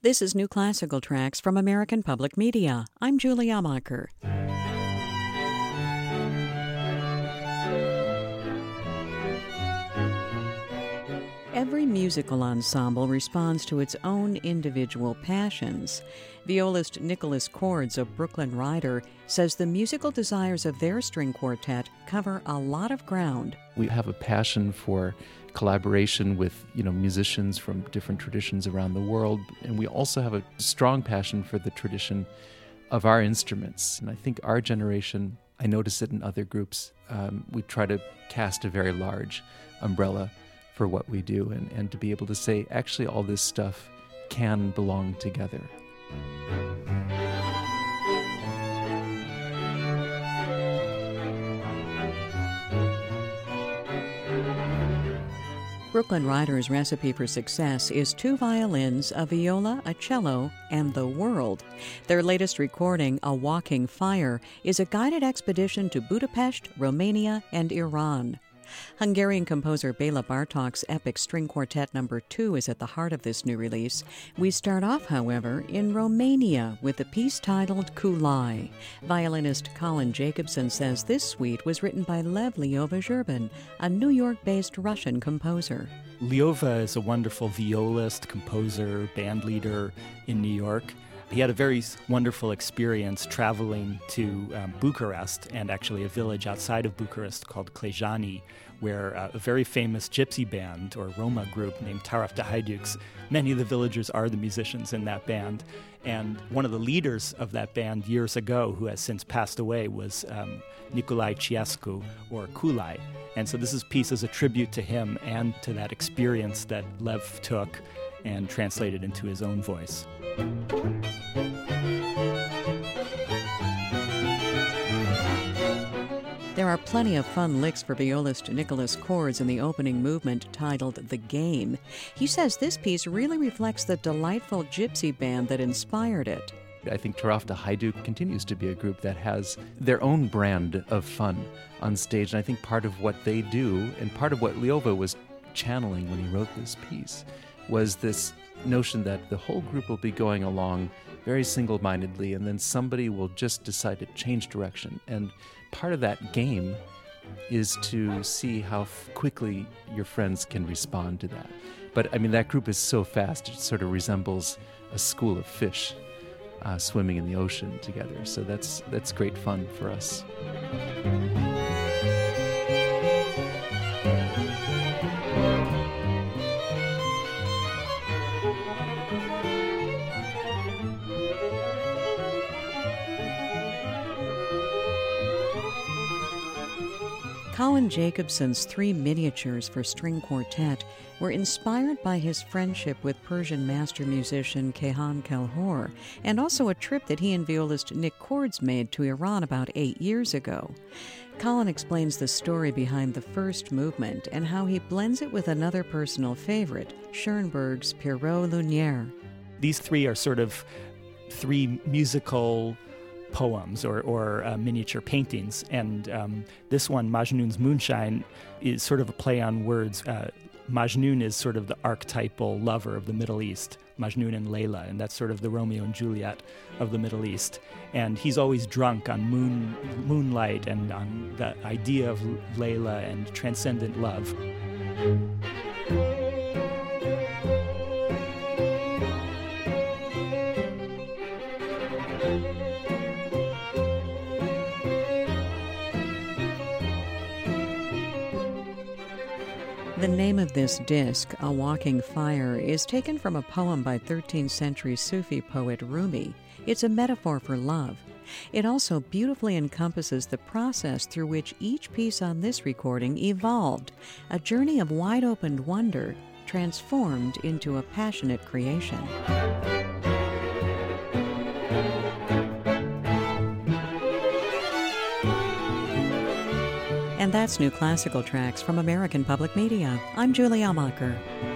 This is New Classical Tracks from American Public Media. I'm Julie Amacher. Every musical ensemble responds to its own individual passions. Violist Nicholas Cords of Brooklyn Rider says the musical desires of their string quartet cover a lot of ground. We have a passion for collaboration with, musicians from different traditions around the world, and we also have a strong passion for the tradition of our instruments. And I think our generation, I notice it in other groups, we try to cast a very large umbrella for what we do, and to be able to say, actually, all this stuff can belong together. Brooklyn Rider's recipe for success is 2 violins, a viola, a cello, and the world. Their latest recording, A Walking Fire, is a guided expedition to Budapest, Romania, and Iran. Hungarian composer Béla Bartók's epic string quartet No. 2 is at the heart of this new release. We start off, however, in Romania with a piece titled Kulai. Violinist Colin Jacobson says this suite was written by Lev Lyova-Zhurban, a New York-based Russian composer. Lyova is a wonderful violist, composer, band leader in New York. He had a very wonderful experience traveling to Bucharest, and actually a village outside of Bucharest called Klejani, where a very famous gypsy band or Roma group named Taraf de Haiduks, many of the villagers are the musicians in that band. And one of the leaders of that band years ago, who has since passed away, was Nicolae Ceausescu, or Kulai. And so this piece is a tribute to him and to that experience that Lev took and translated into his own voice. There are plenty of fun licks for violist Nicholas Cords in the opening movement titled The Game. He says this piece really reflects the delightful gypsy band that inspired it. I think Taraf de Hajduk continues to be a group that has their own brand of fun on stage, and I think part of what they do, and part of what Lyova was channeling when he wrote this piece, was this notion that the whole group will be going along very single-mindedly, and then somebody will just decide to change direction. And part of that game is to see how quickly your friends can respond to that. But that group is so fast, it sort of resembles a school of fish swimming in the ocean together. So that's great fun for us. Colin Jacobson's 3 miniatures for string quartet were inspired by his friendship with Persian master musician Kehan Kelhor, and also a trip that he and violist Nick Cords made to Iran about 8 years ago. Colin explains the story behind the first movement and how he blends it with another personal favorite, Schoenberg's Pierrot Lumière. These 3 are sort of 3 musical poems or miniature paintings, and this one, Majnun's Moonshine, is sort of a play on words. Majnun is sort of the archetypal lover of the Middle East, Majnun and Layla, and that's sort of the Romeo and Juliet of the Middle East. And he's always drunk on moonlight and on the idea of Layla and transcendent love. The name of this disc, A Walking Fire, is taken from a poem by 13th century Sufi poet Rumi. It's a metaphor for love. It also beautifully encompasses the process through which each piece on this recording evolved, a journey of wide-opened wonder transformed into a passionate creation. And that's New Classical Tracks from American Public Media. I'm Julie Amacher.